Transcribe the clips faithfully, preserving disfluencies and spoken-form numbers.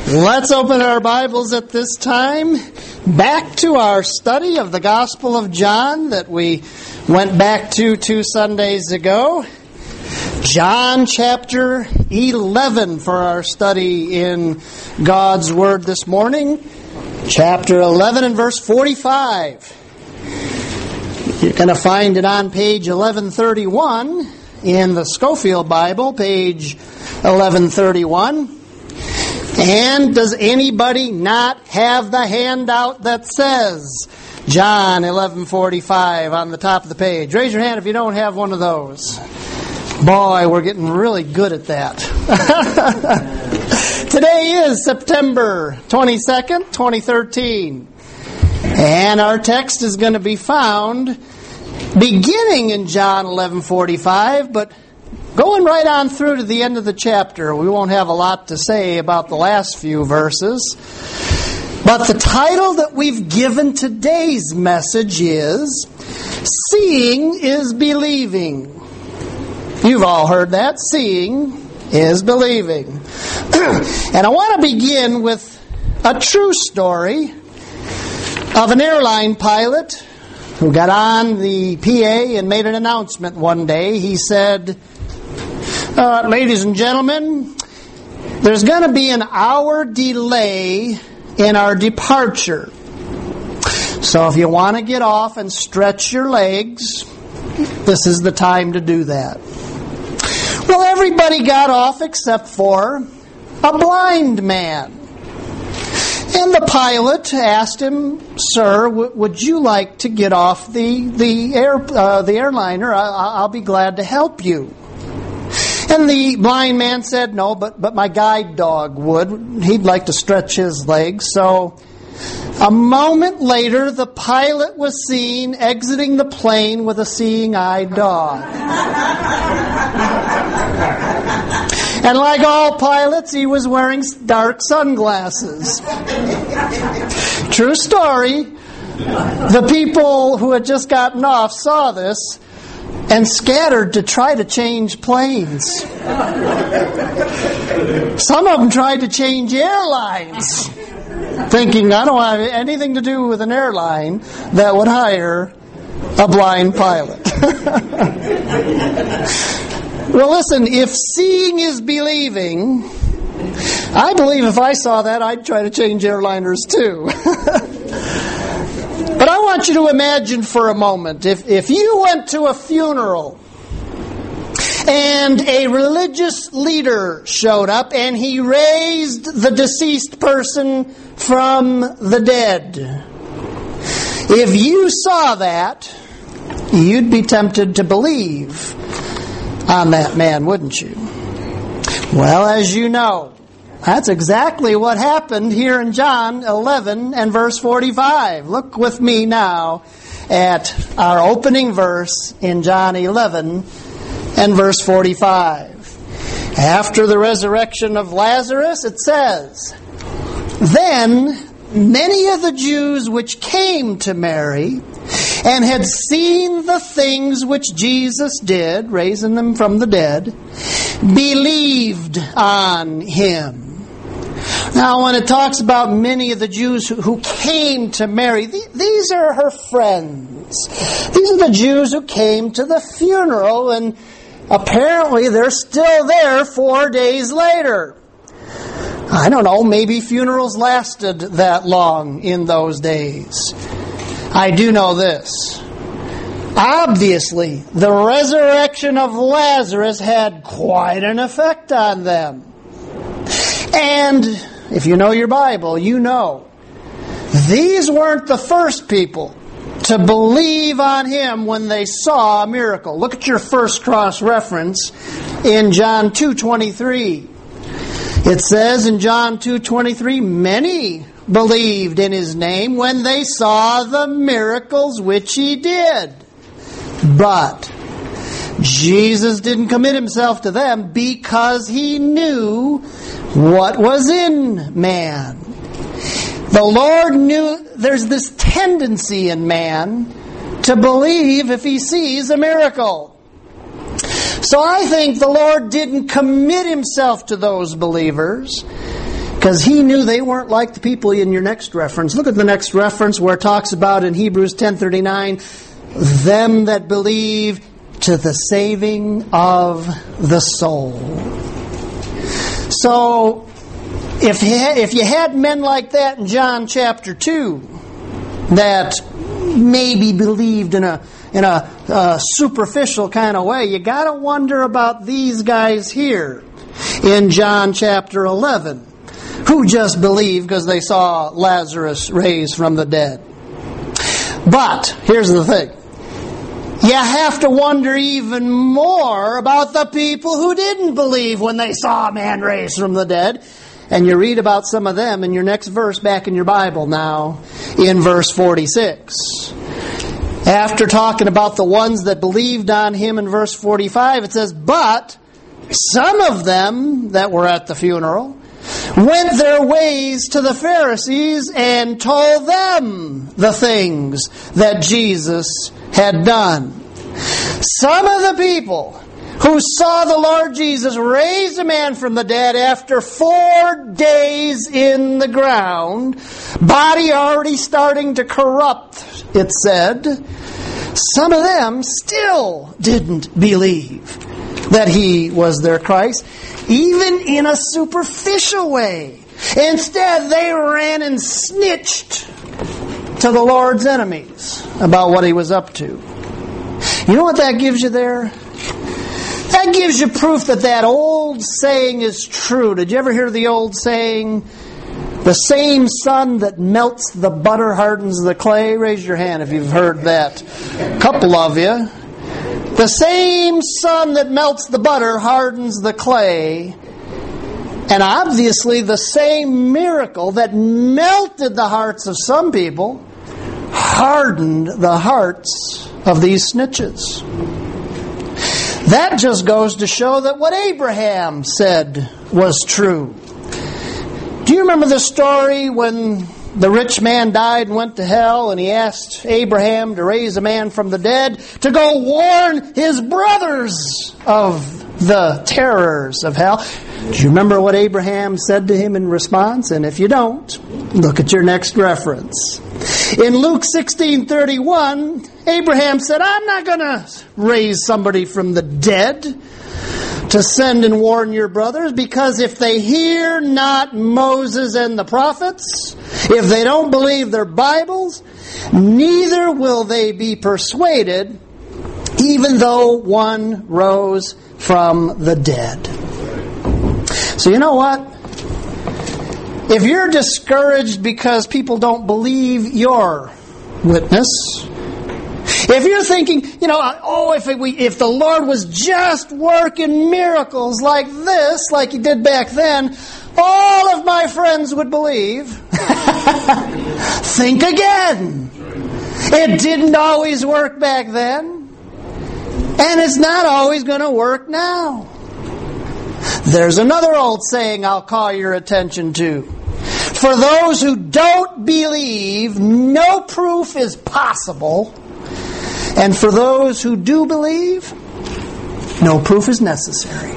Let's open our Bibles at this time back to our study of the Gospel of John that we went back to two Sundays ago. John chapter eleven for our study in God's Word this morning. Chapter eleven and verse forty-five. You're going to find it on page eleven thirty-one in the Scofield Bible, page eleven thirty-one. And does anybody not have the handout that says John eleven forty-five on the top of the page? Raise your hand if you don't have one of those. Boy, we're getting really good at that. Today is September twenty-second, twenty thirteen. And our text is going to be found beginning in John eleven forty-five, but going right on through to the end of the chapter. We won't have a lot to say about the last few verses. But the title that we've given today's message is Seeing is Believing. You've all heard that. Seeing is believing. And I want to begin with a true story of an airline pilot who got on the P A and made an announcement one day. He said, Uh, ladies and gentlemen, there's going to be an hour delay in our departure. So if you want to get off and stretch your legs, this is the time to do that. Well, everybody got off except for a blind man. And the pilot asked him, "Sir, w- would you like to get off the the air uh, the airliner? I- I'll be glad to help you." And the blind man said, "No, but, but my guide dog would. He'd like to stretch his legs." So a moment later, the pilot was seen exiting the plane with a seeing-eyed dog. And like all pilots, he was wearing dark sunglasses. True story. The people who had just gotten off saw this and scattered to try to change planes. Some of them tried to change airlines, thinking, I don't have anything to do with an airline that would hire a blind pilot. Well, listen, if seeing is believing, I believe if I saw that, I'd try to change airliners too. But I want you to imagine for a moment, if, if you went to a funeral and a religious leader showed up and he raised the deceased person from the dead. If you saw that, you'd be tempted to believe on that man, wouldn't you? Well, as you know, that's exactly what happened here in John eleven and verse forty-five. Look with me now at our opening verse in John eleven and verse forty-five. After the resurrection of Lazarus, it says, Then many of the Jews which came to Mary and had seen the things which Jesus did, raising them from the dead, believed on him. Now, when it talks about many of the Jews who, who came to Mary, th- these are her friends. These are the Jews who came to the funeral, and apparently they're still there four days later. I don't know, maybe funerals lasted that long in those days. I do know this. Obviously, the resurrection of Lazarus had quite an effect on them. And if you know your Bible, you know these weren't the first people to believe on him when they saw a miracle. Look at your first cross-reference in John two twenty-three. It says in John two twenty-three, many believed in his name when they saw the miracles which he did. But Jesus didn't commit himself to them because he knew what was in man. The Lord knew there's this tendency in man to believe if he sees a miracle. So I think the Lord didn't commit himself to those believers Because he knew they weren't like the people in your next reference. Look at the next reference where it talks about in Hebrews ten thirty-nine, them that believe to the saving of the soul. So, if you had, if you had men like that in John chapter two, that maybe believed in a in a, a superficial kind of way, you got to wonder about these guys here in John chapter eleven, who just believed because they saw Lazarus raised from the dead. But here's the thing. You have to wonder even more about the people who didn't believe when they saw a man raised from the dead. And you read about some of them in your next verse back in your Bible now, in verse forty-six. After talking about the ones that believed on him in verse forty-five, it says, but some of them that were at the funeral went their ways to the Pharisees and told them the things that Jesus had done. Some of the people who saw the Lord Jesus raise a man from the dead after four days in the ground, body already starting to corrupt, it said, some of them still didn't believe that he was their Christ, even in a superficial way. Instead, they ran and snitched to the Lord's enemies about what he was up to. You know what that gives you there? That gives you proof that that old saying is true. Did you ever hear the old saying, the same sun that melts the butter hardens the clay? Raise your hand if you've heard that. A couple of you. The same sun that melts the butter hardens the clay. And obviously the same miracle that melted the hearts of some people hardened the hearts of these snitches. That just goes to show that what Abraham said was true. Do you remember the story when the rich man died and went to hell, and he asked Abraham to raise a man from the dead to go warn his brothers of the terrors of hell? Do you remember what Abraham said to him in response? And if you don't, look at your next reference. In Luke sixteen thirty-one, Abraham said, I'm not going to raise somebody from the dead to send and warn your brothers, because if they hear not Moses and the prophets, if they don't believe their Bibles, neither will they be persuaded, even though one rose from the dead. So you know what? If you're discouraged because people don't believe your witness, if you're thinking, you know, oh, if it, we, if the Lord was just working miracles like this, like He did back then, all of my friends would believe. Think again. It didn't always work back then, and it's not always going to work now. There's another old saying I'll call your attention to. For those who don't believe, no proof is possible. And for those who do believe, no proof is necessary.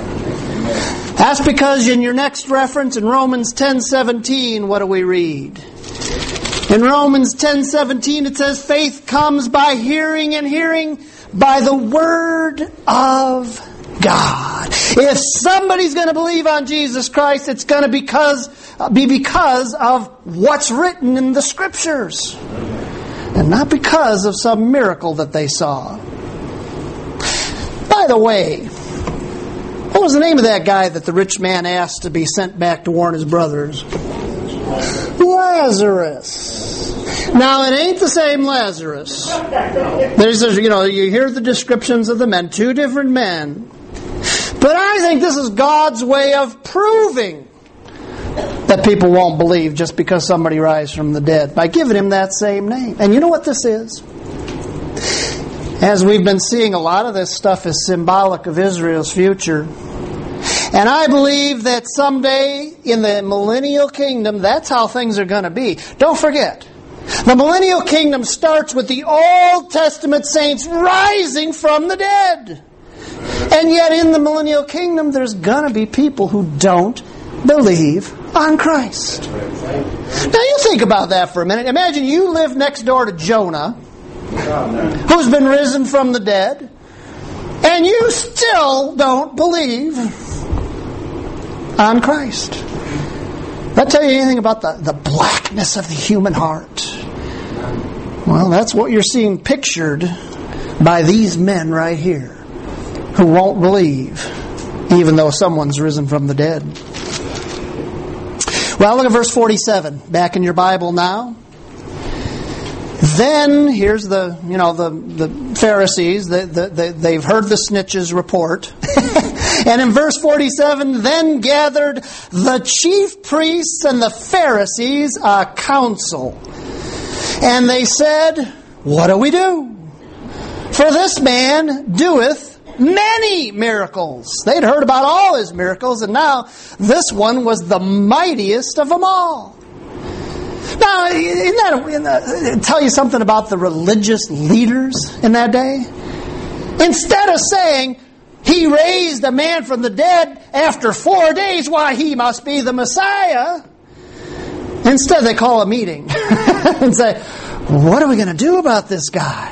That's because in your next reference in Romans ten seventeen, what do we read? In Romans ten seventeen it says, faith comes by hearing, and hearing by the word of God. If somebody's going to believe on Jesus Christ, it's going to because, be because of what's written in the Scriptures, and not because of some miracle that they saw. By the way, what was the name of that guy that the rich man asked to be sent back to warn his brothers? Lazarus. Now, it ain't the same Lazarus. There's, you know, you hear the descriptions of the men, two different men. But I think this is God's way of proving that people won't believe just because somebody rises from the dead, by giving him that same name. And you know what this is? As we've been seeing, a lot of this stuff is symbolic of Israel's future. And I believe that someday in the millennial kingdom, that's how things are going to be. Don't forget, the millennial kingdom starts with the Old Testament saints rising from the dead. And yet in the millennial kingdom, there's going to be people who don't believe on Christ. Now you think about that for a minute. Imagine you live next door to Jonah, who's been risen from the dead, and you still don't believe on Christ. Does that tell you anything about the, the blackness of the human heart? Well, that's what you're seeing pictured by these men right here, who won't believe even though someone's risen from the dead. Well, look at verse forty-seven, back in your Bible now. Then, here's the, you know, the, the Pharisees, the, the, the, they've heard the snitches report. And in verse forty-seven, then gathered the chief priests and the Pharisees a council. And they said, what do we do? For this man doeth many miracles. They'd heard about all his miracles, and now this one was the mightiest of them all. Now, isn't that, isn't that tell you something about the religious leaders in that day? Instead of saying, he raised a man from the dead after four days, why, he must be the Messiah. Instead, they call a meeting and say, what are we going to do about this guy?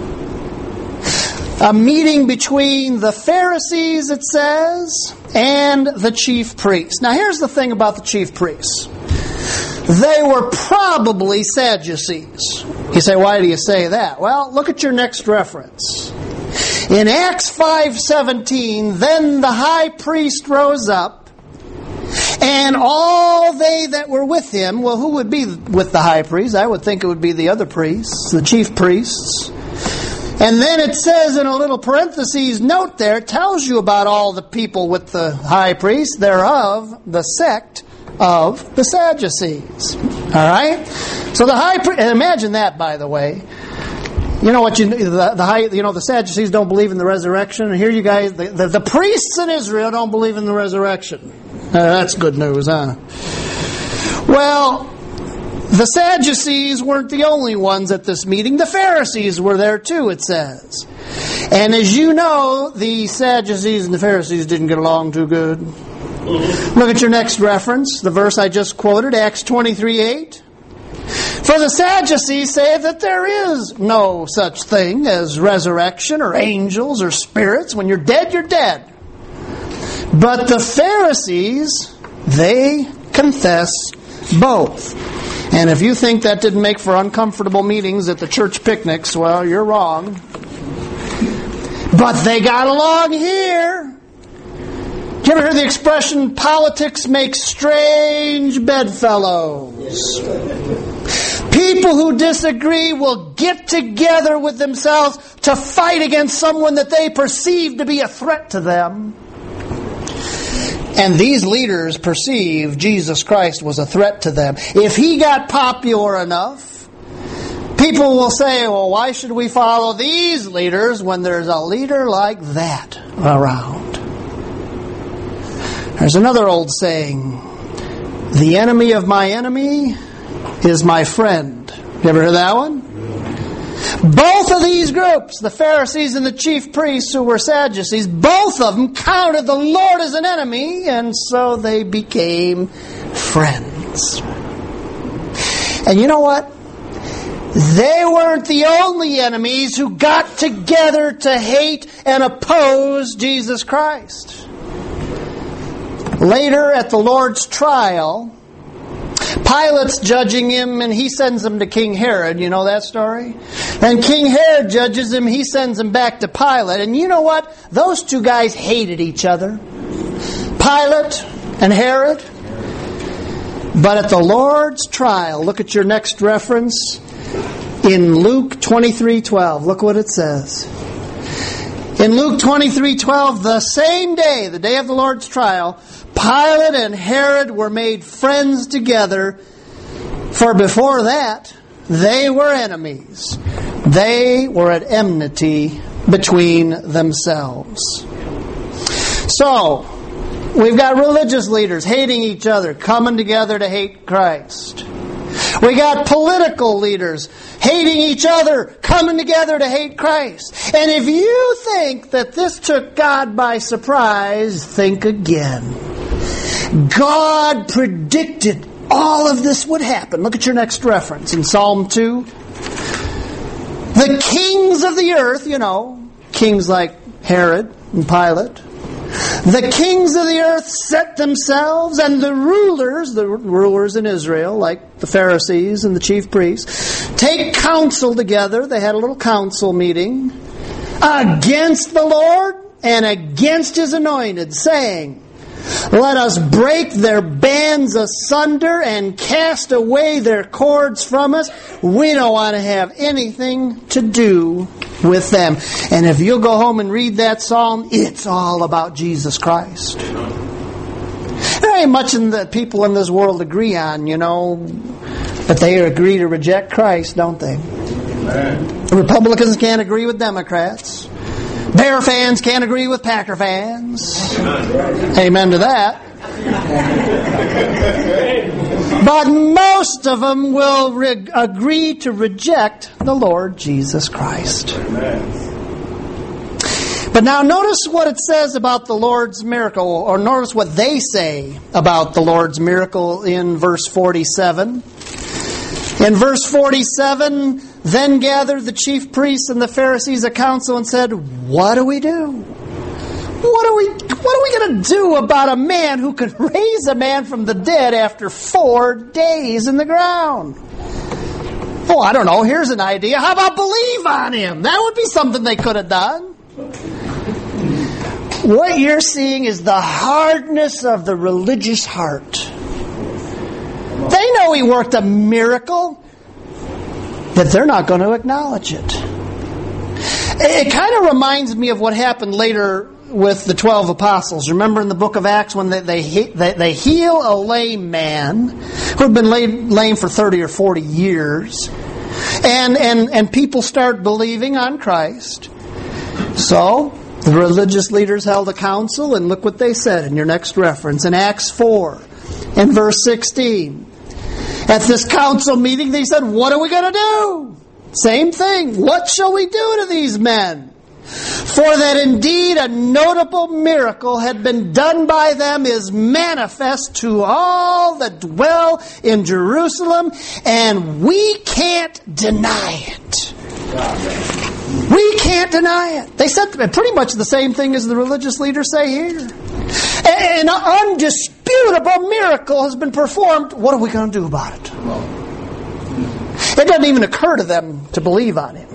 A meeting between the Pharisees, it says, and the chief priests. Now, here's the thing about the chief priests. They were probably Sadducees. You say, why do you say that? Well, look at your next reference. In Acts five seventeen, then the high priest rose up, and all they that were with him, well, who would be with the high priest? I would think it would be the other priests, the chief priests. And then it says in a little parentheses note there, it tells you about all the people with the high priest. They're of the sect of the Sadducees. All right? So the high priest, imagine that, by the way. You know what? You the, the high, you know the Sadducees don't believe in the resurrection. And here you guys, the, the, the priests in Israel don't believe in the resurrection. Uh, that's good news, huh? Well, the Sadducees weren't the only ones at this meeting. The Pharisees were there too, it says. And as you know, the Sadducees and the Pharisees didn't get along too good. Look at your next reference, the verse I just quoted, Acts twenty-three eight. For the Sadducees say that there is no such thing as resurrection or angels or spirits. When you're dead, you're dead. But the Pharisees, they confess both. And if you think that didn't make for uncomfortable meetings at the church picnics, well, you're wrong. But they got along here. Did you ever hear the expression, politics make strange bedfellows? People who disagree will get together with themselves to fight against someone that they perceive to be a threat to them. And these leaders perceived Jesus Christ was a threat to them. If he got popular enough, people will say, well, why should we follow these leaders when there's a leader like that around? There's another old saying, the enemy of my enemy is my friend. You ever heard that one? Both of these groups, the Pharisees and the chief priests who were Sadducees, both of them counted the Lord as an enemy, and so they became friends. And you know what? They weren't the only enemies who got together to hate and oppose Jesus Christ. Later at the Lord's trial, Pilate's judging him, and he sends him to King Herod. You know that story? And King Herod judges him. He sends him back to Pilate. And you know what? Those two guys hated each other. Pilate and Herod. But at the Lord's trial, look at your next reference in Luke twenty-three twelve. Look what it says. In Luke twenty-three twelve, the same day, the day of the Lord's trial, Pilate and Herod were made friends together, for before that, they were enemies. They were at enmity between themselves. So, we've got religious leaders hating each other, coming together to hate Christ. We got political leaders hating each other, coming together to hate Christ. And if you think that this took God by surprise, think again. God predicted all of this would happen. Look at your next reference in Psalm two. The kings of the earth, you know, kings like Herod and Pilate. The kings of the earth set themselves, and the rulers, the rulers in Israel, like the Pharisees and the chief priests, take counsel together. They had a little council meeting against the Lord and against His anointed, saying, let us break their bands asunder and cast away their cords from us. We don't want to have anything to do with them. And if you'll go home and read that psalm, it's all about Jesus Christ. There ain't much in that people in this world agree on, you know, but they agree to reject Christ, don't they? Amen. Republicans can't agree with Democrats. Bear fans can't agree with Packer fans. Amen, Amen to that. But most of them will re- agree to reject the Lord Jesus Christ. Amen. But now notice what it says about the Lord's miracle, or notice what they say about the Lord's miracle in verse forty-seven. In verse forty-seven, then gathered the chief priests and the Pharisees a council and said, what do we do? What are we, what are we going to do about a man who could raise a man from the dead after four days in the ground? Oh, I don't know. Here's an idea. How about believe on him? That would be something they could have done. What you're seeing is the hardness of the religious heart. They know He worked a miracle, but they're not going to acknowledge it. It kind of reminds me of what happened later with the twelve apostles. Remember in the book of Acts when they they, they, they heal a lame man who had been lame for thirty or forty years, and, and, and people start believing on Christ. So the religious leaders held a council, and look what they said in your next reference in Acts four and verse sixteen. At this council meeting, they said, what are we going to do? Same thing. What shall we do to these men? For that indeed a notable miracle had been done by them is manifest to all that dwell in Jerusalem, and we can't deny it. We can't deny it. They said pretty much the same thing as the religious leaders say here. An undisputable miracle has been performed. What are we going to do about it? It doesn't even occur to them to believe on Him.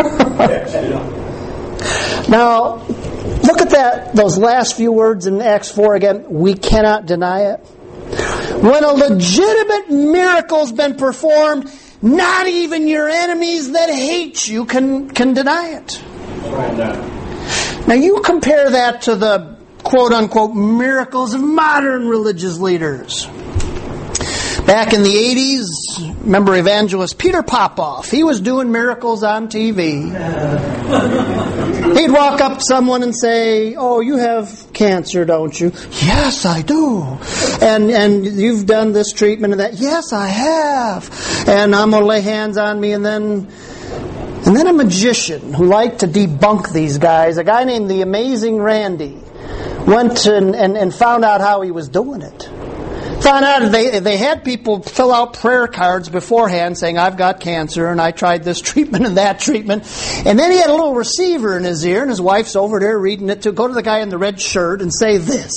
Now, look at that. Those last few words in Acts four again. We cannot deny it. When a legitimate miracle's been performed, not even your enemies that hate you can, can deny it. Now you compare that to the quote-unquote miracles of modern religious leaders. Back in the eighties, remember evangelist Peter Popoff? He was doing miracles on T V. He'd walk up to someone and say, oh, you have cancer, don't you? Yes, I do. And and you've done this treatment and that? Yes, I have. And I'm going to lay hands on me. And then and then a magician who liked to debunk these guys, a guy named the Amazing Randy, went and, and, and found out how he was doing it. Found out they they had people fill out prayer cards beforehand saying, I've got cancer and I tried this treatment and that treatment. And then he had a little receiver in his ear and his wife's over there reading it to go to the guy in the red shirt and say this.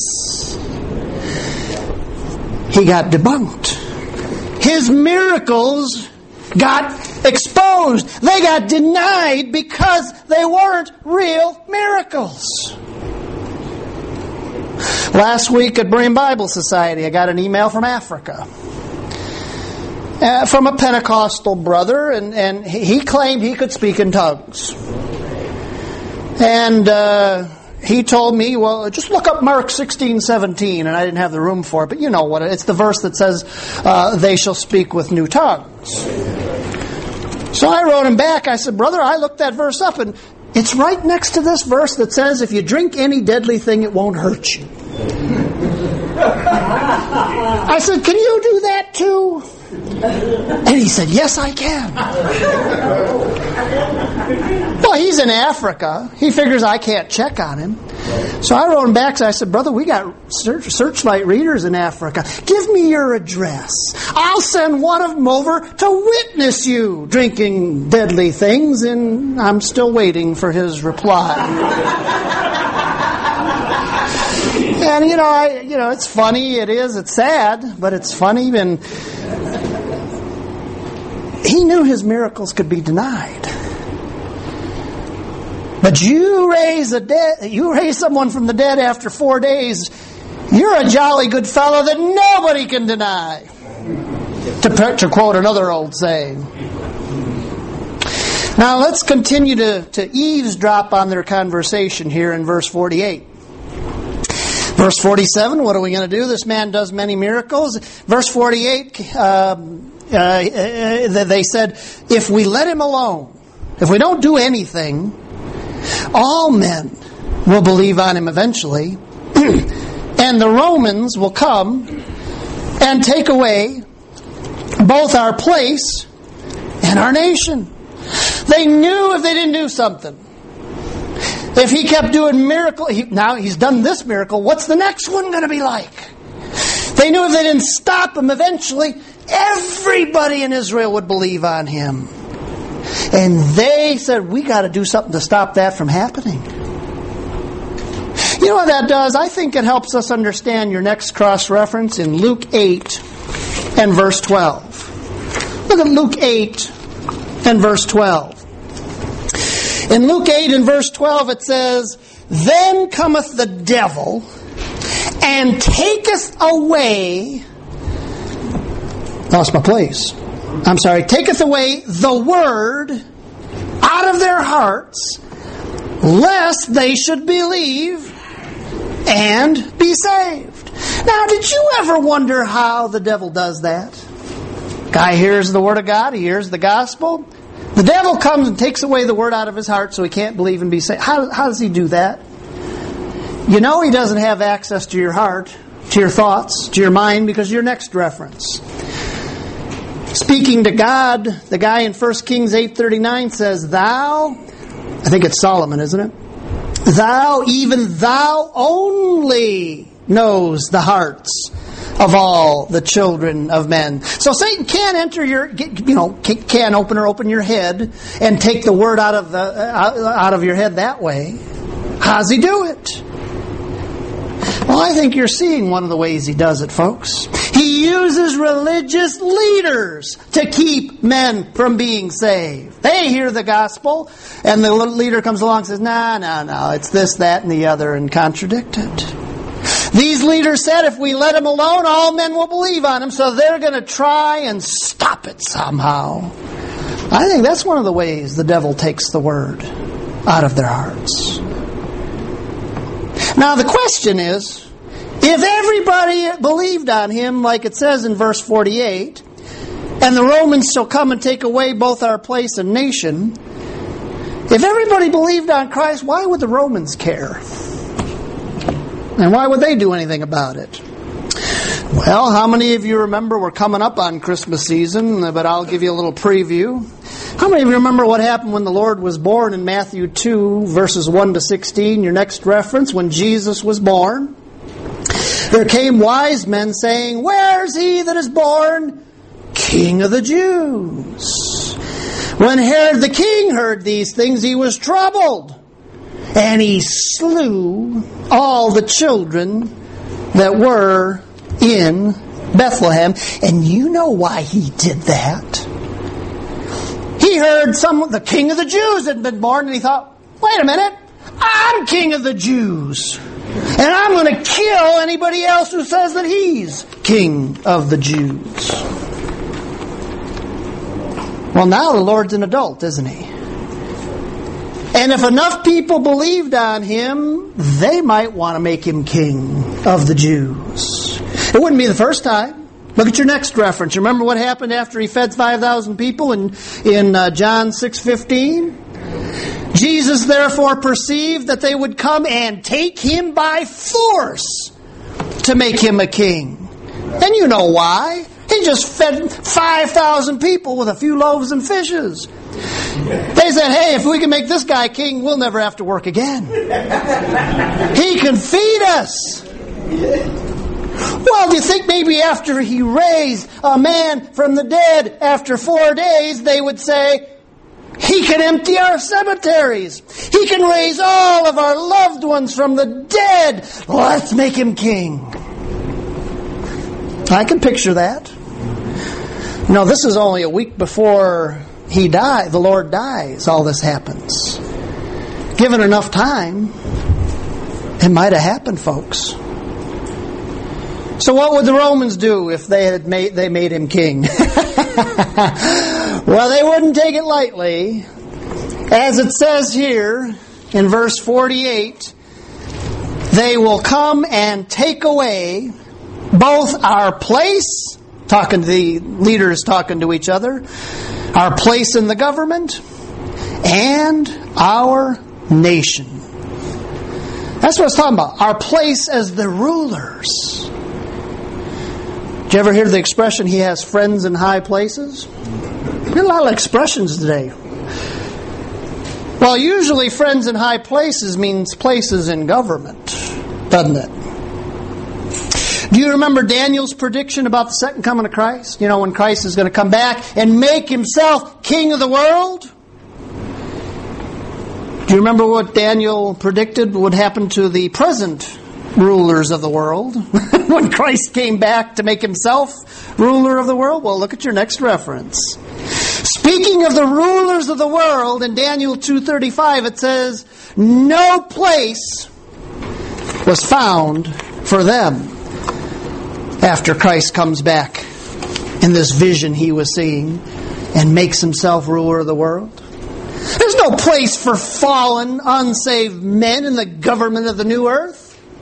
He got debunked. His miracles got exposed. They got denied because they weren't real miracles. Last week at Berean Bible Society, I got an email from Africa. Uh, from a Pentecostal brother, and, and he claimed he could speak in tongues. And uh, he told me, well, just look up Mark sixteen seventeen, and I didn't have the room for it, but you know what, it's the verse that says, uh, they shall speak with new tongues. So I wrote him back, I said, brother, I looked that verse up, and it's right next to this verse that says, if you drink any deadly thing, it won't hurt you. I said, can you do that too? And he said, yes, I can. Well, he's in Africa. He figures I can't check on him. So I wrote him back. So I said, brother, we got search, Searchlight readers in Africa. Give me your address. I'll send one of them over to witness you drinking deadly things. And I'm still waiting for his reply. And, you know, I, you know, it's funny. It is. It's sad, but it's funny. And he knew his miracles could be denied. But you raise a dead, you raise someone from the dead after four days, you're a jolly good fellow that nobody can deny. To, to quote another old saying. Now let's continue to, to eavesdrop on their conversation here in verse forty-eight. Verse forty-seven, what are we going to do? This man does many miracles. Verse forty-eight, um, uh, they said, if we let him alone, if we don't do anything, all men will believe on him eventually, and the Romans will come and take away both our place and our nation. They knew if they didn't do something. If he kept doing miracle, he, now he's done this miracle, what's the next one going to be like? They knew if they didn't stop him, eventually everybody in Israel would believe on him. And they said, we got to do something to stop that from happening. You know what that does? I think it helps us understand your next cross-reference in Luke eight and verse twelve. Look at Luke eight and verse twelve. In Luke eight and verse twelve it says, then cometh the devil and taketh away... Lost my place. I'm sorry, taketh away the word out of their hearts, lest they should believe and be saved. Now, did you ever wonder how the devil does that? Guy hears the word of God, he hears the gospel. The devil comes and takes away the word out of his heart so he can't believe and be saved. How, how does he do that? You know he doesn't have access to your heart, to your thoughts, to your mind, because your next reference. Speaking to God, the guy in First Kings eight thirty-nine says, thou, I think it's Solomon, isn't it? Thou, even thou only knows the hearts of all the children of men. So Satan can enter your, you know, can open or open your head and take the word out of the out of your head that way. How does he do it? Well, I think you're seeing one of the ways he does it, folks. He uses religious leaders to keep men from being saved. They hear the gospel, and the leader comes along and says, no, no, no, it's this, that, and the other, and contradict it. These leaders said if we let him alone, all men will believe on him, so they're going to try and stop it somehow. I think that's one of the ways the devil takes the word out of their hearts. Now the question is, if everybody believed on him, like it says in verse forty-eight, and the Romans shall come and take away both our place and nation, if everybody believed on Christ, why would the Romans care? And why would they do anything about it? Well, how many of you remember, we're coming up on Christmas season, but I'll give you a little preview. How many of you remember what happened when the Lord was born in Matthew two, verses one to sixteen, your next reference, when Jesus was born? There came wise men saying, where's he that is born King of the Jews? When Herod the king heard these things, he was troubled, and he slew all the children that were in Bethlehem. And you know why he did that? He heard some the King of the Jews had been born, and he thought, wait a minute, I'm King of the Jews. And I'm going to kill anybody else who says that he's King of the Jews. Well, now the Lord's an adult, isn't he? And if enough people believed on him, they might want to make him King of the Jews. It wouldn't be the first time. Look at your next reference. Remember what happened after he fed five thousand people in, in uh, John six fifteen? Jesus therefore perceived that they would come and take him by force to make him a king. And you know why. He just fed five thousand people with a few loaves and fishes. They said, hey, if we can make this guy king, we'll never have to work again. He can feed us. Well, do you think maybe after he raised a man from the dead after four days, they would say, he can empty our cemeteries. He can raise all of our loved ones from the dead. Let's make him king. I can picture that. No, this is only a week before he died. The Lord dies. All this happens. Given enough time, it might have happened, folks. So what would the Romans do if they had made they made him king? Well, they wouldn't take it lightly. As it says here in verse forty-eight, they will come and take away both our place, talking to the leaders talking to each other, our place in the government, and our nation. That's what it's talking about. Our place as the rulers. Did you ever hear the expression, he has friends in high places? There are a lot of expressions today. Well, usually friends in high places means places in government, doesn't it? Do you remember Daniel's prediction about the second coming of Christ? You know, when Christ is going to come back and make himself king of the world? Do you remember what Daniel predicted would happen to the present rulers of the world when Christ came back to make himself ruler of the world? Well, look at your next reference. Speaking of the rulers of the world, in Daniel two thirty-five it says, no place was found for them after Christ comes back in this vision he was seeing and makes himself ruler of the world. There's no place for fallen, unsaved men in the government of the new earth.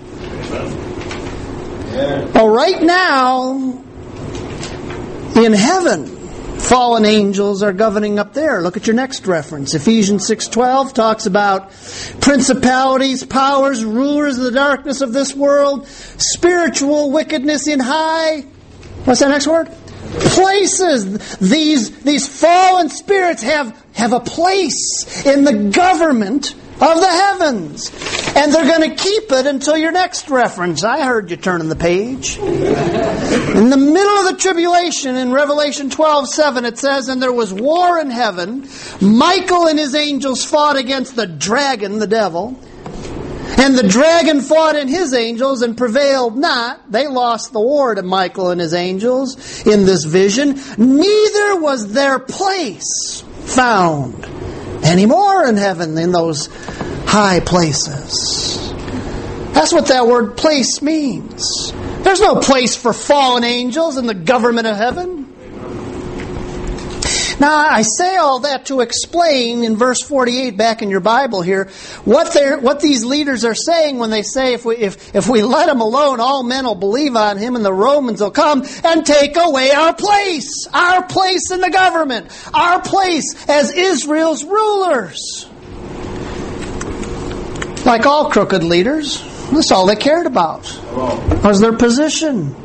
Well, right now, in heaven, fallen angels are governing up there. Look at your next reference. Ephesians six twelve talks about principalities, powers, rulers of the darkness of this world, spiritual wickedness in high... What's that next word? Places. These, these fallen spirits have, have a place in the government of the heavens. And they're going to keep it until your next reference. I heard you turning the page. In the middle of the tribulation, in Revelation twelve seven, it says, and there was war in heaven. Michael and his angels fought against the dragon, the devil. And the dragon fought in his angels and prevailed not. They lost the war to Michael and his angels in this vision. Neither was their place found anymore in heaven in those high places. That's what that word place means. There's no place for fallen angels in the government of heaven. Now, I say all that to explain in verse forty-eight back in your Bible here what they're, what these leaders are saying when they say if we if, if we let him alone, all men will believe on him and the Romans will come and take away our place, our place in the government, our place as Israel's rulers. Like all crooked leaders, that's all they cared about was their position.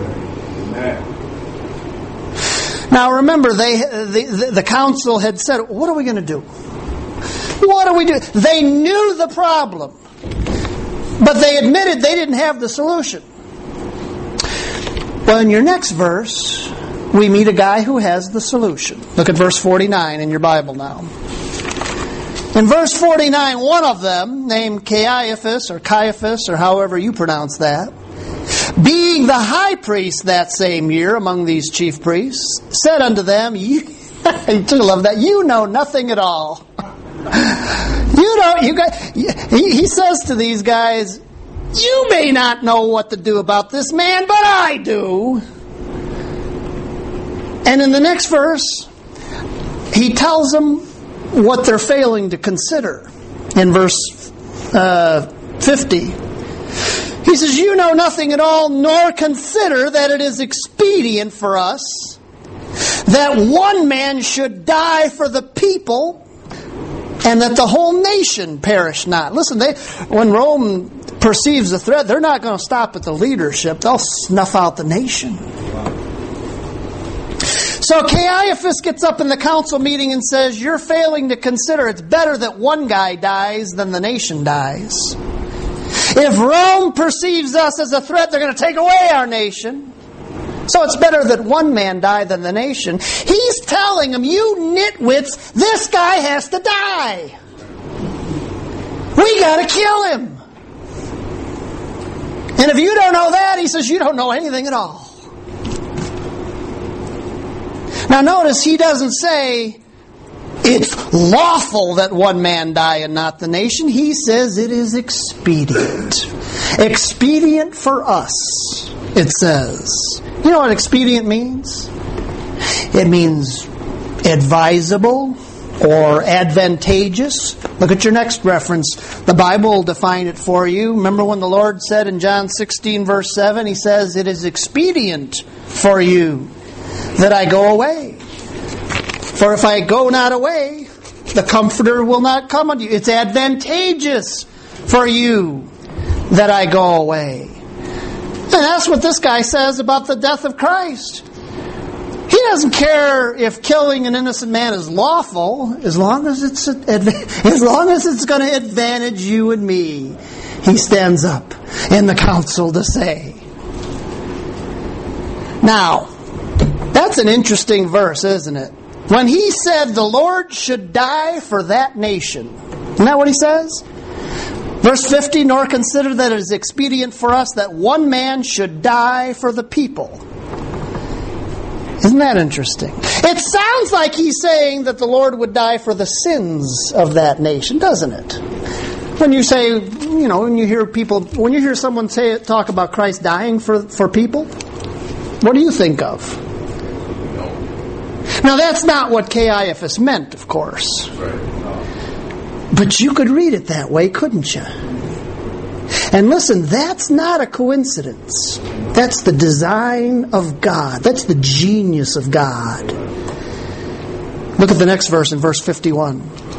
Now remember, they the, the council had said, what are we going to do? What do we do? They knew the problem, but they admitted they didn't have the solution. Well, in your next verse, we meet a guy who has the solution. Look at verse forty-nine in your Bible now. In verse forty-nine, one of them, named Caiaphas or Caiaphas or however you pronounce that, being the high priest that same year among these chief priests, said unto them, you, I do love that, you know nothing at all. You don't, you got, he, he says to these guys, you may not know what to do about this man, but I do. And in the next verse, he tells them what they're failing to consider. In verse uh, fifty, he says, you know nothing at all, nor consider that it is expedient for us that one man should die for the people, and that the whole nation perish not. Listen, they, when Rome perceives the threat, they're not going to stop at the leadership. They'll snuff out the nation. So Caiaphas gets up in the council meeting and says, you're failing to consider it's better that one guy dies than the nation dies. If Rome perceives us as a threat, they're going to take away our nation. So it's better that one man die than the nation. He's telling them, you nitwits, this guy has to die. We got to kill him. And if you don't know that, he says, you don't know anything at all. Now notice, he doesn't say it's lawful that one man die and not the nation. He says it is expedient. Expedient for us, it says. You know what expedient means? It means advisable or advantageous. Look at your next reference. The Bible will define it for you. Remember when the Lord said in John sixteen verse seven, He says, it is expedient for you that I go away. For if I go not away, the Comforter will not come unto you. It's advantageous for you that I go away. And that's what this guy says about the death of Christ. He doesn't care if killing an innocent man is lawful, as long as it's as long as it's going to advantage you and me. He stands up in the council to say. Now, that's an interesting verse, isn't it? When he said the Lord should die for that nation. Isn't that what he says? Verse fifty, nor consider that it is expedient for us that one man should die for the people. Isn't that interesting? It sounds like he's saying that the Lord would die for the sins of that nation, doesn't it? When you say, you know, when you hear people, when you hear someone say talk about Christ dying for, for people, what do you think of? Now, that's not what Caiaphas meant, of course. But you could read it that way, couldn't you? And listen, that's not a coincidence. That's the design of God. That's the genius of God. Look at the next verse in verse fifty-one.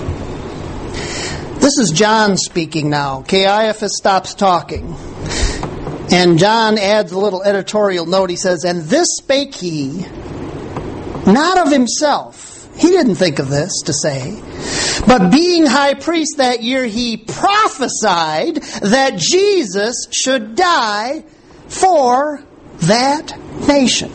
This is John speaking now. Caiaphas stops talking. And John adds a little editorial note. He says, and this spake he, not of himself. He didn't think of this to say. But being high priest that year, he prophesied that Jesus should die for that nation.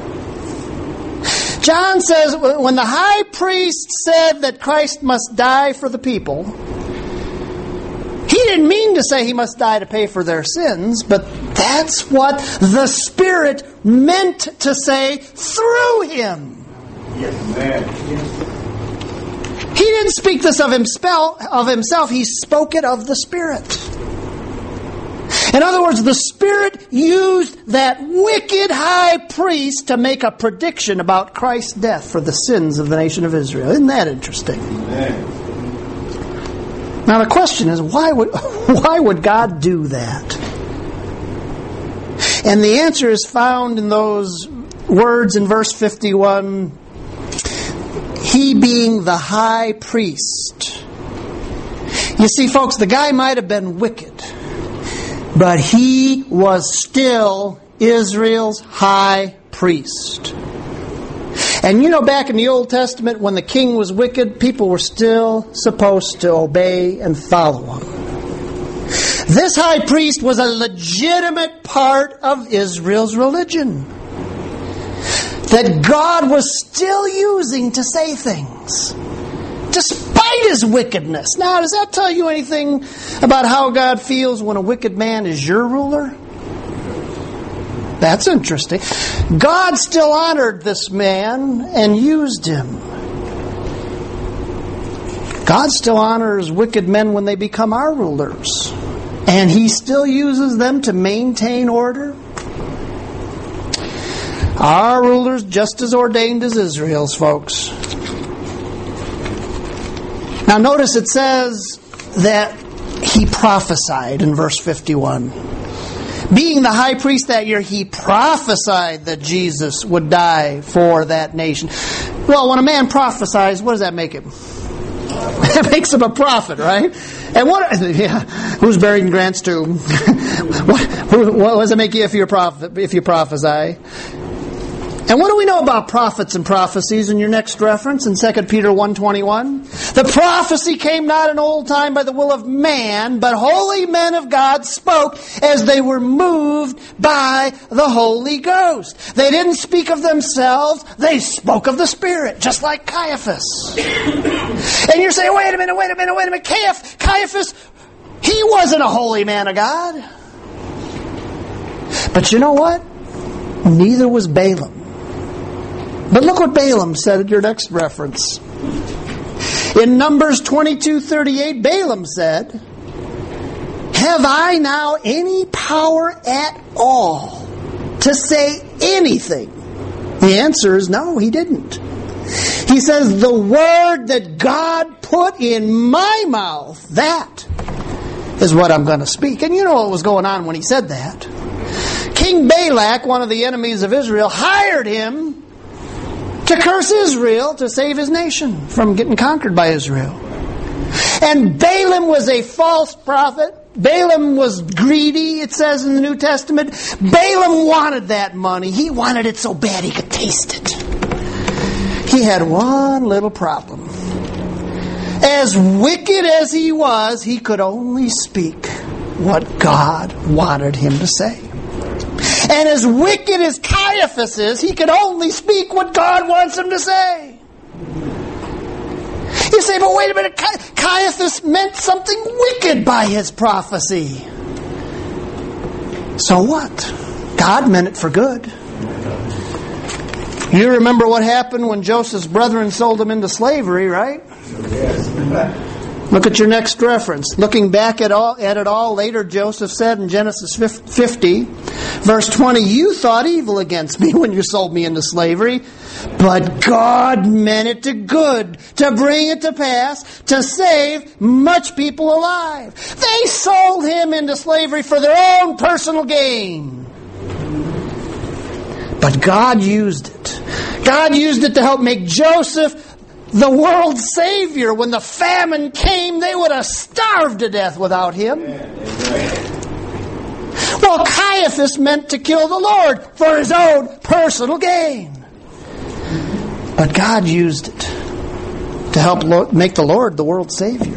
John says when the high priest said that Christ must die for the people, he didn't mean to say he must die to pay for their sins, but that's what the Spirit meant to say through him. Yes, man. He didn't speak this of himself, of himself. He spoke it of the Spirit. In other words, the Spirit used that wicked high priest to make a prediction about Christ's death for the sins of the nation of Israel. Isn't that interesting? Amen. Now the question is, why would why would God do that? And the answer is found in those words in verse fifty-one. He being the high priest. You see, folks, the guy might have been wicked, but he was still Israel's high priest. And you know, back in the Old Testament, when the king was wicked, people were still supposed to obey and follow him. This high priest was a legitimate part of Israel's religion that God was still using to say things, despite his wickedness. Now, does that tell you anything about how God feels when a wicked man is your ruler? That's interesting. God still honored this man and used him. God still honors wicked men when they become our rulers. And He still uses them to maintain order. Our rulers just as ordained as Israel's, folks. Now notice it says that He prophesied in verse fifty-one. Being the high priest that year, He prophesied that Jesus would die for that nation. Well, when a man prophesies, what does that make him? It makes him a prophet, right? And what? Yeah, who's buried in Grant's tomb? what, who, what does it make you if you prophet, if you prophesy? And what do we know about prophets and prophecies in your next reference in Second Peter one twenty-one? The prophecy came not in old time by the will of man, but holy men of God spoke as they were moved by the Holy Ghost. They didn't speak of themselves, they spoke of the Spirit, just like Caiaphas. And you're saying, wait a minute, wait a minute, wait a minute, Caiaph- Caiaphas, he wasn't a holy man of God. But you know what? Neither was Balaam. But look what Balaam said at your next reference. In Numbers twenty-two thirty-eight, Balaam said, have I now any power at all to say anything? The answer is no, he didn't. He says, the word that God put in my mouth, that is what I'm going to speak. And you know what was going on when he said that. King Balak, one of the enemies of Israel, hired him to curse Israel to save his nation from getting conquered by Israel. And Balaam was a false prophet. Balaam was greedy, it says in the New Testament. Balaam wanted that money. He wanted it so bad he could taste it. He had one little problem. As wicked as he was, he could only speak what God wanted him to say. And as wicked as Caiaphas is, he can only speak what God wants him to say. You say, but wait a minute, Caiaphas meant something wicked by his prophecy. So what? God meant it for good. You remember what happened when Joseph's brethren sold him into slavery, right? Yes. Look at your next reference. Looking back at all at it all, later Joseph said in Genesis fifty, verse twenty, you thought evil against me when you sold me into slavery, but God meant it to good, to bring it to pass, to save much people alive. They sold him into slavery for their own personal gain. But God used it. God used it to help make Joseph the world's Savior. When the famine came, they would have starved to death without him. Well, Caiaphas meant to kill the Lord for his own personal gain. But God used it to help make the Lord the world's Savior.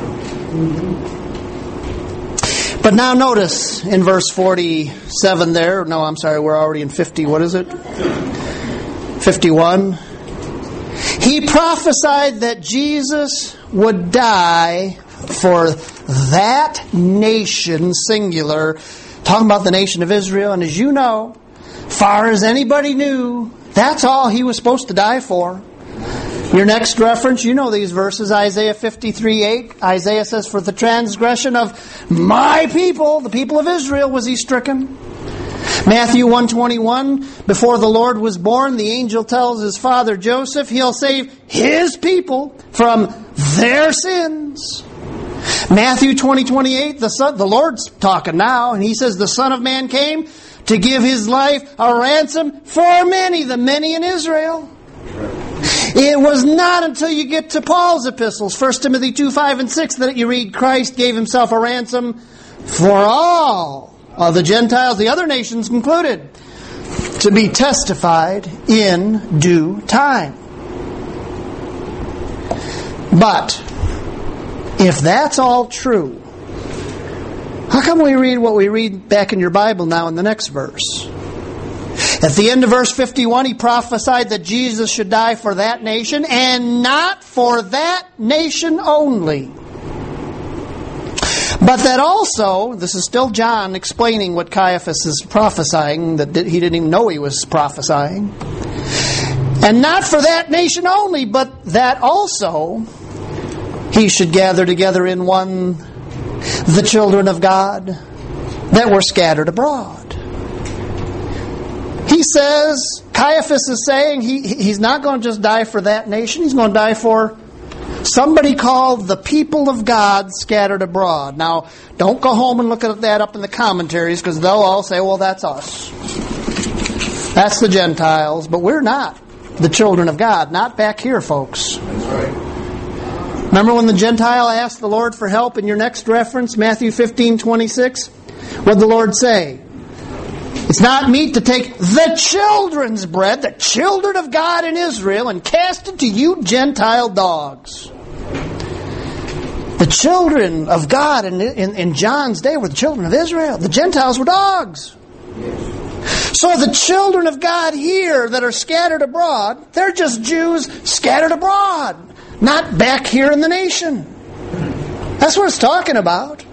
But now notice in verse forty-seven there, no, I'm sorry, we're already in fifty, what is it? fifty-one. He prophesied that Jesus would die for that nation, singular, talking about the nation of Israel. And as you know, far as anybody knew, that's all he was supposed to die for. Your next reference, you know these verses, Isaiah fifty-three eight. Isaiah says, for the transgression of my people, the people of Israel, was he stricken. Matthew one twenty-one, before the Lord was born, the angel tells his father Joseph he'll save his people from their sins. Matthew twenty twenty-eight, the son, the Lord's talking now, and he says the Son of Man came to give his life a ransom for many, the many in Israel. It was not until you get to Paul's epistles, First Timothy two, five, and six, that you read Christ gave himself a ransom for all of the Gentiles, the other nations included, to be testified in due time. But if that's all true, how come we read what we read back in your Bible now in the next verse? At the end of verse fifty-one, he prophesied that Jesus should die for that nation, and not for that nation only. But that also, this is still John explaining what Caiaphas is prophesying, that he didn't even know he was prophesying. And not for that nation only, but that also he should gather together in one the children of God that were scattered abroad. He says, Caiaphas is saying he, he's not going to just die for that nation, he's going to die for somebody called the people of God scattered abroad. Now, don't go home and look at that up in the commentaries, because they'll all say, well, that's us. That's the Gentiles, but we're not the children of God. Not back here, folks. That's right. Remember when the Gentile asked the Lord for help in your next reference, Matthew fifteen twenty-six? What did the Lord say? It's not meet to take the children's bread, the children of God in Israel, and cast it to you Gentile dogs. The children of God in, in, in John's day were the children of Israel. The Gentiles were dogs. So the children of God here that are scattered abroad, they're just Jews scattered abroad, not back here in the nation. That's what it's talking about.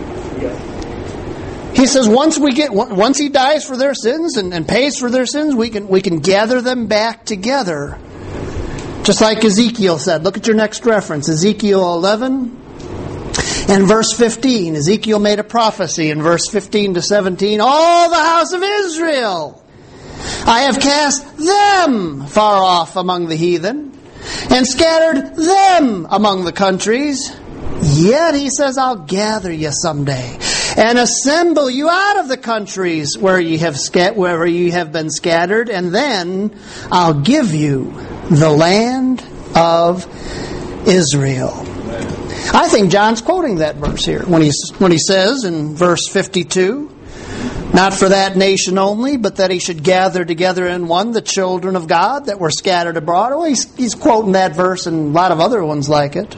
He says once we get once He dies for their sins and, and pays for their sins, we can we can gather them back together. Just like Ezekiel said. Look at your next reference, Ezekiel eleven and verse fifteen. Ezekiel made a prophecy in verse fifteen to seventeen. All the house of Israel, I have cast them far off among the heathen, and scattered them among the countries. Yet, he says, I'll gather you someday, and assemble you out of the countries where you have scat- wherever you have been scattered, and then I'll give you the land of Israel. I think John's quoting that verse here when he when he says in verse fifty-two, not for that nation only, but that he should gather together in one the children of God that were scattered abroad. Well, he's, he's quoting that verse and a lot of other ones like it.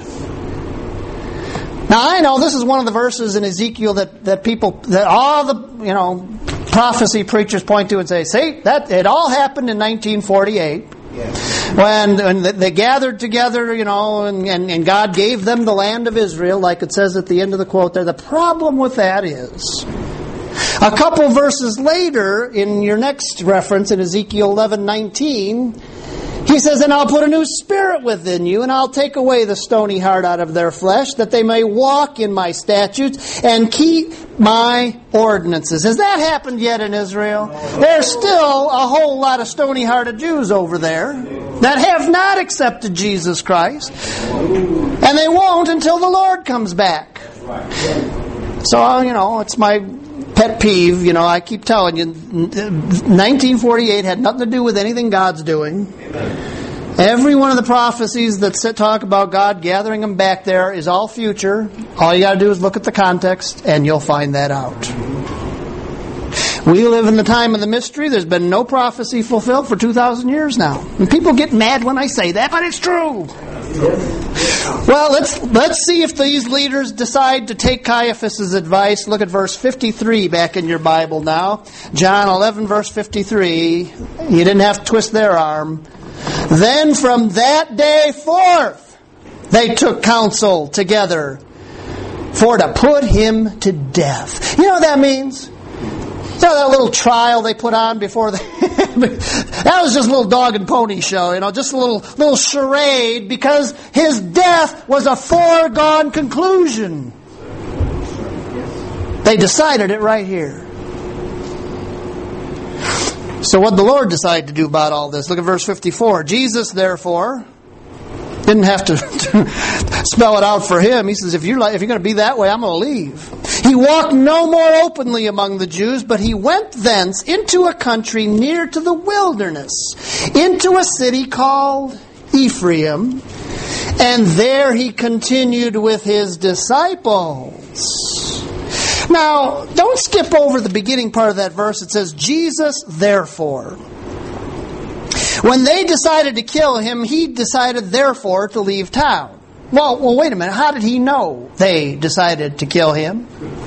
Now, I know this is one of the verses in Ezekiel that, that people, that all the, you know, prophecy preachers point to and say, see, that it all happened in nineteen forty-eight. Yes. When, when they gathered together, you know, and, and, and God gave them the land of Israel, like it says at the end of the quote there. The problem with that is, a couple verses later, in your next reference in Ezekiel eleven nineteen, he says, and I'll put a new spirit within you, and I'll take away the stony heart out of their flesh, that they may walk in my statutes and keep my ordinances. Has that happened yet in Israel? There's still a whole lot of stony-hearted Jews over there that have not accepted Jesus Christ. And they won't until the Lord comes back. So, you know, it's my pet peeve, you know, I keep telling you, nineteen forty-eight had nothing to do with anything God's doing. Every one of the prophecies that talk about God gathering them back there is all future. All you got to do is look at the context and you'll find that out. We live in the time of the mystery. There's been no prophecy fulfilled for two thousand years now. And people get mad when I say that, but it's true. Well, let's let's see if these leaders decide to take Caiaphas' advice. Look at verse fifty-three back in your Bible now. John eleven, verse fifty-three. You didn't have to twist their arm. Then from that day forth, they took counsel together for to put him to death. You know what that means? You know that little trial they put on before they... that was just a little dog and pony show, you know, just a little little charade, because his death was a foregone conclusion. They decided it right here. So what did the Lord decide to do about all this? Look at verse fifty-four. Jesus, therefore, didn't have to spell it out for him. He says, if you're, like, if you're going to be that way, I'm going to leave. He walked no more openly among the Jews, but he went thence into a country near to the wilderness, into a city called Ephraim, and there he continued with his disciples. Now, don't skip over the beginning part of that verse. It says, Jesus, therefore. When they decided to kill him, he decided, therefore, to leave town. Well, well, wait a minute. How did he know they decided to kill him?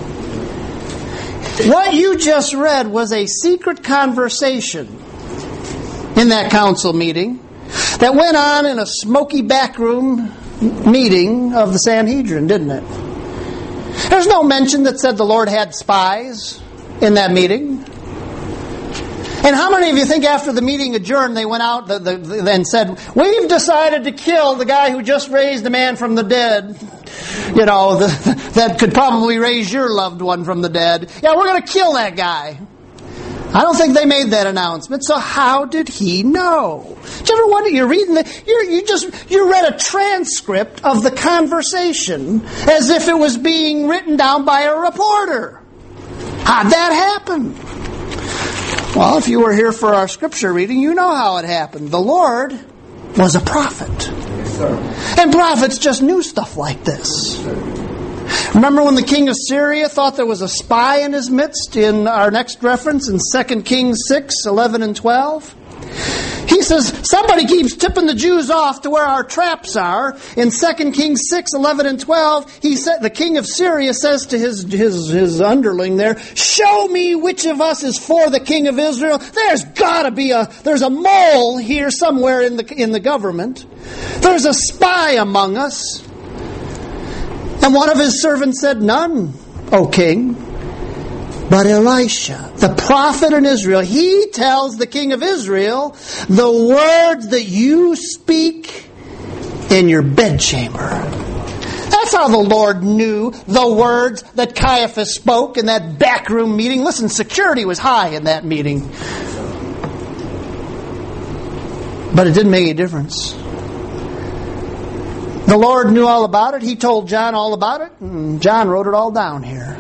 What you just read was a secret conversation in that council meeting that went on in a smoky backroom meeting of the Sanhedrin, didn't it? There's no mention that said the Lord had spies in that meeting. And how many of you think after the meeting adjourned, they went out the, the, the, and said, we've decided to kill the guy who just raised a man from the dead, you know, the, that could probably raise your loved one from the dead. Yeah, we're going to kill that guy. I don't think they made that announcement. So how did he know? Did you ever wonder, you're reading the, you're, you just, you read a transcript of the conversation as if it was being written down by a reporter. How'd that happen? Well, if you were here for our scripture reading, you know how it happened. The Lord was a prophet. Yes, sir. And prophets just knew stuff like this. Yes, Remember when the king of Syria thought there was a spy in his midst in our next reference in Second Kings six, eleven and twelve? He says, somebody keeps tipping the Jews off to where our traps are. In Second Kings six, eleven and twelve, he said, the king of Syria says to his, his, his underling there, show me which of us is for the king of Israel. There's got to be a, there's a mole here somewhere in the, in the government. There's a spy among us. And one of his servants said, none, O king. But Elisha, the prophet in Israel, he tells the king of Israel the words that you speak in your bedchamber. That's how the Lord knew the words that Caiaphas spoke in that backroom meeting. Listen, security was high in that meeting. But it didn't make any difference. The Lord knew all about it. He told John all about it. And John wrote it all down here.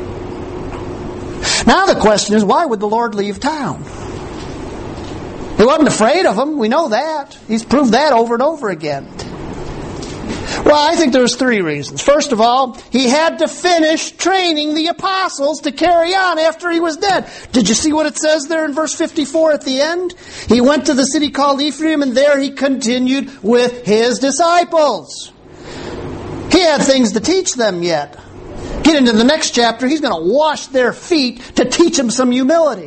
Now the question is, why would the Lord leave town? He wasn't afraid of them. We know that. He's proved that over and over again. Well, I think there's three reasons. First of all, he had to finish training the apostles to carry on after he was dead. Did you see what it says there in verse fifty-four at the end? He went to the city called Ephraim, and there he continued with his disciples. He had things to teach them yet. Get into the next chapter, he's going to wash their feet to teach them some humility.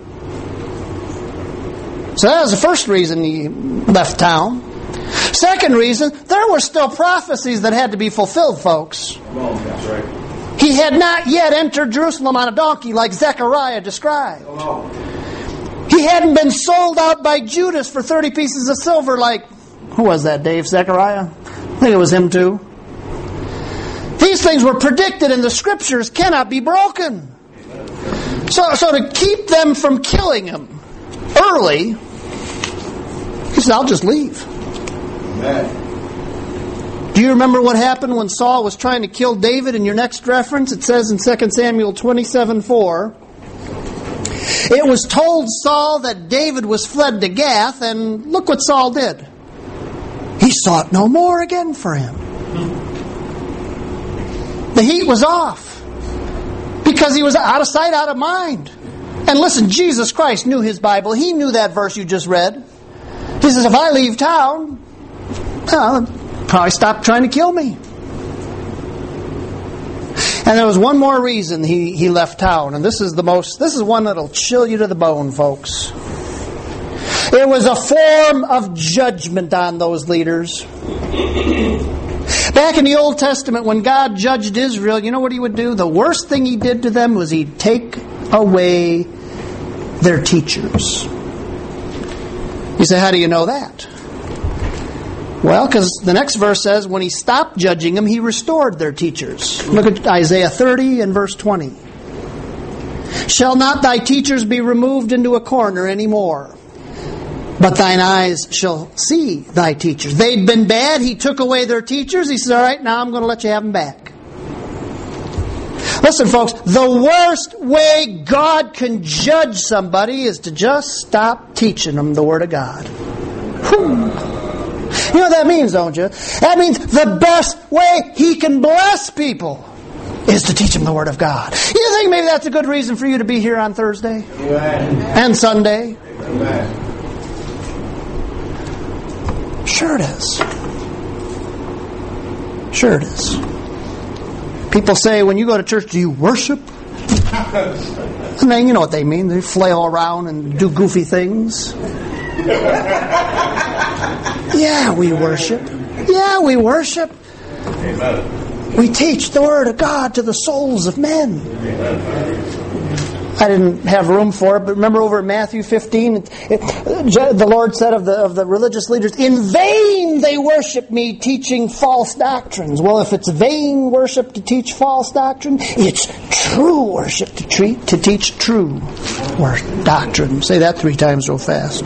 So that was the first reason he left town. Second reason, there were still prophecies that had to be fulfilled, folks. That's right. He had not yet entered Jerusalem on a donkey like Zechariah described. He hadn't been sold out by Judas for thirty pieces of silver like, who was that, Dave? Zechariah? I think it was him too. These things were predicted and the scriptures cannot be broken. So, so to keep them from killing him early, he said, I'll just leave. Amen. Do you remember what happened when Saul was trying to kill David in your next reference? It says in Second Samuel twenty-seven four, it was told Saul that David was fled to Gath, and look what Saul did. He sought no more again for him. The heat was off because he was out of sight, out of mind. And listen, Jesus Christ knew his Bible. He knew that verse you just read. He says, if I leave town, well, they'll probably stop trying to kill me. And there was one more reason he, he left town. And this is the most, this is one that'll chill you to the bone, folks. It was a form of judgment on those leaders. Back in the Old Testament, when God judged Israel, you know what he would do? The worst thing he did to them was he'd take away their teachers. You say, how do you know that? Well, because the next verse says, when he stopped judging them, he restored their teachers. Look at Isaiah thirty and verse twenty. Shall not thy teachers be removed into a corner anymore? But thine eyes shall see thy teachers. They'd been bad. He took away their teachers. He said, all right, now I'm going to let you have them back. Listen, folks, the worst way God can judge somebody is to just stop teaching them the Word of God. Whew. You know what that means, don't you? That means the best way He can bless people is to teach them the Word of God. You think maybe that's a good reason for you to be here on Thursday? Amen. And Sunday? Amen. Sure it is. Sure it is. People say, when you go to church, do you worship? And then you know what they mean. They flail around and do goofy things. Yeah, we worship. Yeah, we worship. Amen. We teach the Word of God to the souls of men. Amen. I didn't have room for it, but remember over in Matthew fifteen, it, it, the Lord said of the of the religious leaders, in vain they worship me, teaching false doctrines. Well, if it's vain worship to teach false doctrine, it's true worship to treat to teach true doctrine. Say that three times real fast.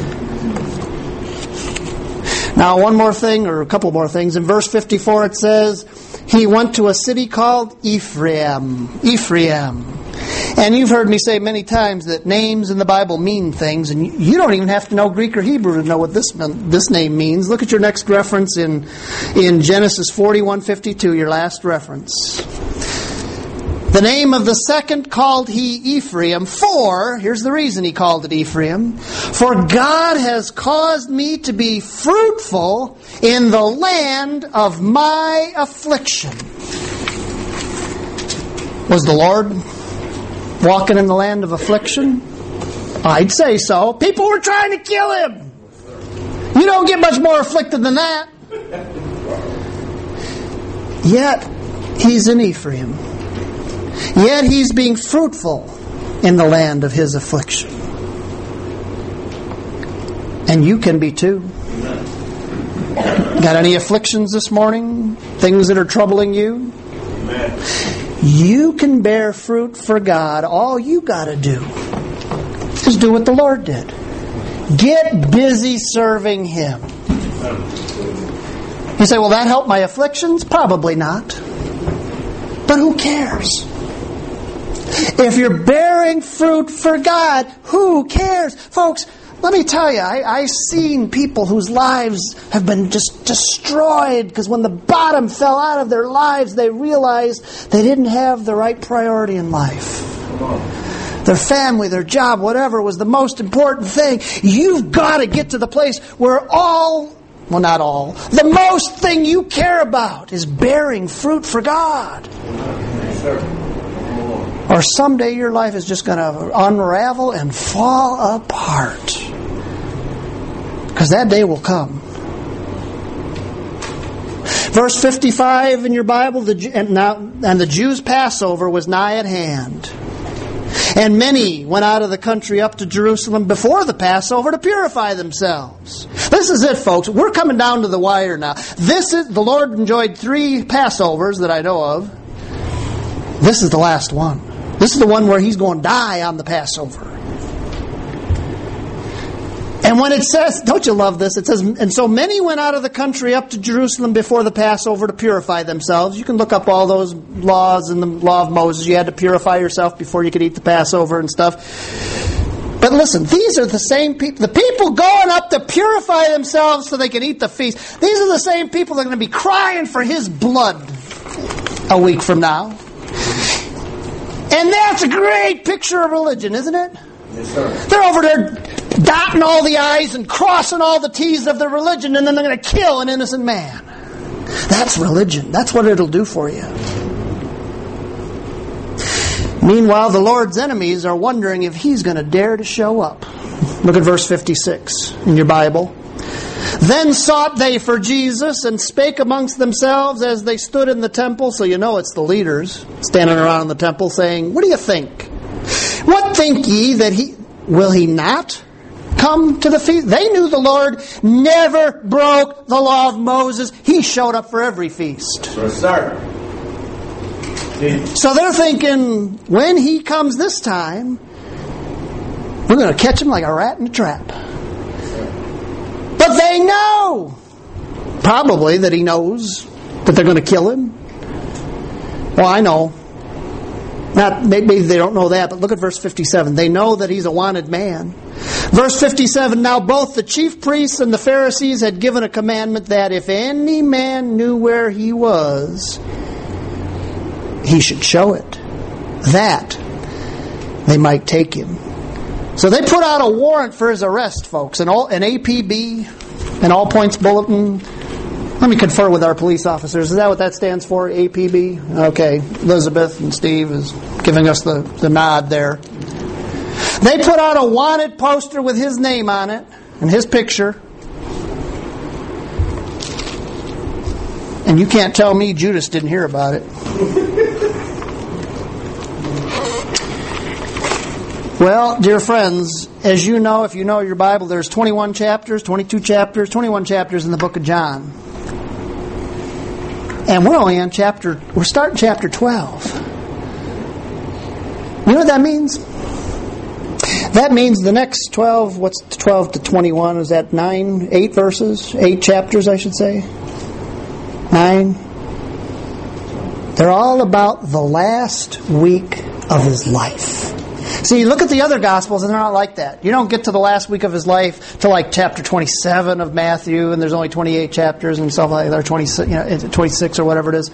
Now, one more thing, or a couple more things. In verse fifty-four it says, he went to a city called Ephraim. Ephraim. And you've heard me say many times that names in the Bible mean things, and you don't even have to know Greek or Hebrew to know what this this name means. Look at your next reference in, in Genesis forty-one fifty-two, your last reference. The name of the second called he Ephraim, for, here's the reason he called it Ephraim, for God has caused me to be fruitful in the land of my affliction. Was the Lord walking in the land of affliction? I'd say so. People were trying to kill him. You don't get much more afflicted than that. Yet, he's in Ephraim. Yet he's being fruitful in the land of his affliction. And you can be too. Got any afflictions this morning? Things that are troubling you? You can bear fruit for God. All you got to do is do what the Lord did. Get busy serving Him. You say, will that help my afflictions? Probably not. But who cares? If you're bearing fruit for God, who cares? Folks, let me tell you, I, I've seen people whose lives have been just destroyed because when the bottom fell out of their lives, they realized they didn't have the right priority in life. Their family, their job, whatever was the most important thing. You've got to get to the place where all, well not all, the most thing you care about is bearing fruit for God. Yes, sir. Or someday your life is just going to unravel and fall apart. Because that day will come. Verse fifty-five in your Bible, the, and, now, and the Jews' Passover was nigh at hand. And many went out of the country up to Jerusalem before the Passover to purify themselves. This is it, folks. We're coming down to the wire now. This is the Lord enjoyed three Passovers that I know of. This is the last one. This is the one where He's going to die on the Passover. And when it says, don't you love this? It says, and so many went out of the country up to Jerusalem before the Passover to purify themselves. You can look up all those laws in the law of Moses. You had to purify yourself before you could eat the Passover and stuff. But listen, these are the same people. The people going up to purify themselves so they can eat the feast. These are the same people that are going to be crying for His blood a week from now. And that's a great picture of religion, isn't it? Yes, sir. They're over there dotting all the I's and crossing all the T's of their religion, and then they're going to kill an innocent man. That's religion. That's what it'll do for you. Meanwhile, the Lord's enemies are wondering if He's going to dare to show up. Look at verse fifty-six in your Bible. Then sought they for Jesus, and spake amongst themselves as they stood in the temple. So you know it's the leaders standing around in the temple saying, what do you think? What think ye that he, will He not come to the feast? They knew the Lord never broke the law of Moses. He showed up for every feast. Yes, sir. So they're thinking, when He comes this time, we're going to catch Him like a rat in a trap. But they know, probably, that He knows that they're going to kill Him. Well, I know. Not maybe they don't know that, but look at verse fifty-seven. They know that He's a wanted man. Verse fifty-seven, now both the chief priests and the Pharisees had given a commandment that if any man knew where He was, he should show it, that they might take Him. So they put out a warrant for His arrest, folks, an, all, an A P B, an all points bulletin. Let me confer with our police officers. Is that what that stands for, A P B? Okay, Elizabeth and Steve is giving us the, the nod there. They put out a wanted poster with his name on it and his picture. And you can't tell me Judas didn't hear about it. Well, dear friends, as you know, if you know your Bible, there's twenty-one chapters, twenty-two chapters, twenty-one chapters in the book of John. And we're only on chapter, we're starting chapter twelve. You know what that means? That means the next twelve, what's twelve to twenty-one? Is that nine, eight verses? Eight chapters, I should say? Nine? They're all about the last week of his life. See, look at the other Gospels, and they're not like that. You don't get to the last week of his life to like chapter twenty-seven of Matthew, and there's only twenty-eight chapters and stuff like that, or twenty-six, you know, twenty-six or whatever it is.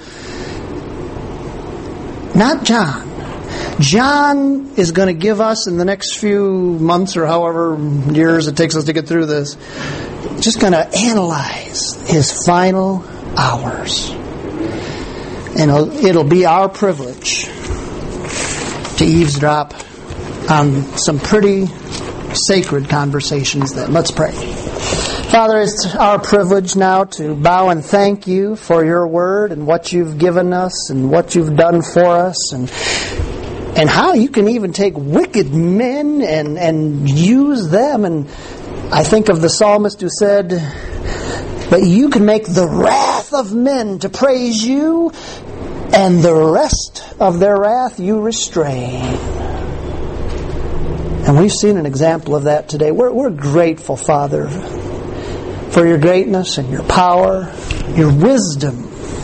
Not John. John is going to give us in the next few months or however years it takes us to get through this, just going to analyze his final hours. And it'll, it'll be our privilege to eavesdrop on some pretty sacred conversations then. Let's pray. Father, it's our privilege now to bow and thank you for your word and what you've given us and what you've done for us, and and how you can even take wicked men and, and use them. And I think of the psalmist who said, but you can make the wrath of men to praise you, and the rest of their wrath you restrain. And we've seen an example of that today. We're, we're grateful, Father, for your greatness and your power, your wisdom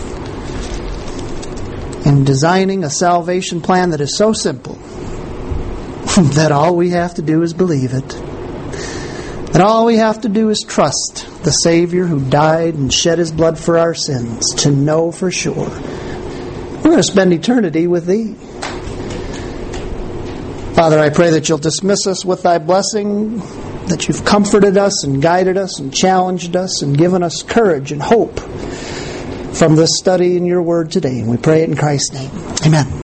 in designing a salvation plan that is so simple that all we have to do is believe it. That all we have to do is trust the Savior who died and shed his blood for our sins to know for sure we're going to spend eternity with thee. Father, I pray that you'll dismiss us with thy blessing, that you've comforted us and guided us and challenged us and given us courage and hope from this study in your word today. And we pray it in Christ's name. Amen.